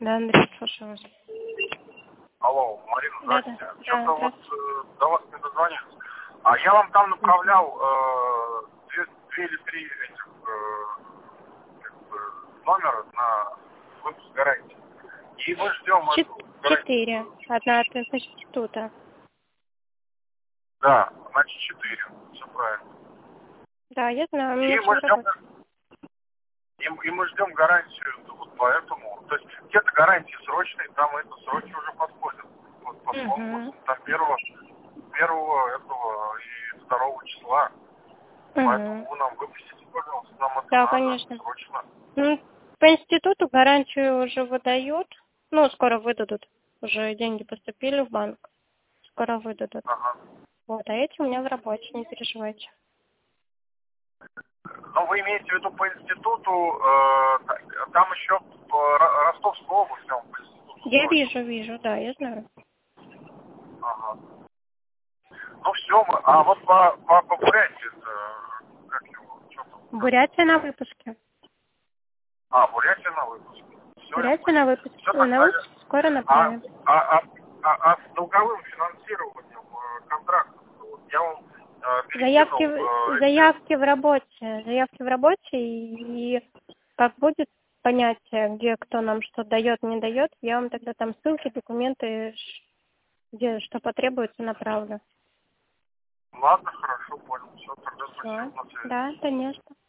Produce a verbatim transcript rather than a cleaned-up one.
Да, Андрей, слушаю вас. Алло, Марина, Да, здравствуйте. да. Что-то Да, вот э, до вас не дозвонился. А я вам там направлял э, две, две или три этих э, как бы, номера на выпуск гарантии. И мы ждем Чет- эту Четыре. гарантию. Одна от института. Да, значит четыре. Все правильно. Да, я знаю, у И меня все мы в ждем работе. и, и мы ждем гарантию вот поэтому. То есть где-то гарантии срочные, там это сроки уже подходят. Вот по конкурсу. Угу. Там первого, первого этого и второго числа. Поэтому Угу. вы нам выпустите, пожалуйста, нам это Да, надо конечно. срочно. Ну, по институту гарантию уже выдают. Ну, скоро выдадут. Уже деньги поступили в банк. Скоро выдадут. Ага. Вот, а эти у меня в работе, не переживайте. Но вы имеете в виду по институту, э, та- там еще по Ро- Ростовской области он по институту Я срочно. вижу, вижу, да, я знаю. Ага. Ну все, мы, а вот по, по, по Бурятии, это, как его, что там? Бурятия на выпуске. А, Бурятия на выпуске. Все, я Бурятия на понял. выпуске. Все Ой, на тогда. выпуске скоро А, направим. а, а, а, а с долговым финансированием э, контракта, вот я вам э, Заявки, перекинул э, в- эти... заявки в работе. Заявки в работе и, и как будет понятие, где кто нам что дает, не дает, я вам тогда там ссылки, документы, ш- где что потребуется, направлю. Ладно, хорошо, понял. Все, тогда Все. спасибо на связи. Да, конечно.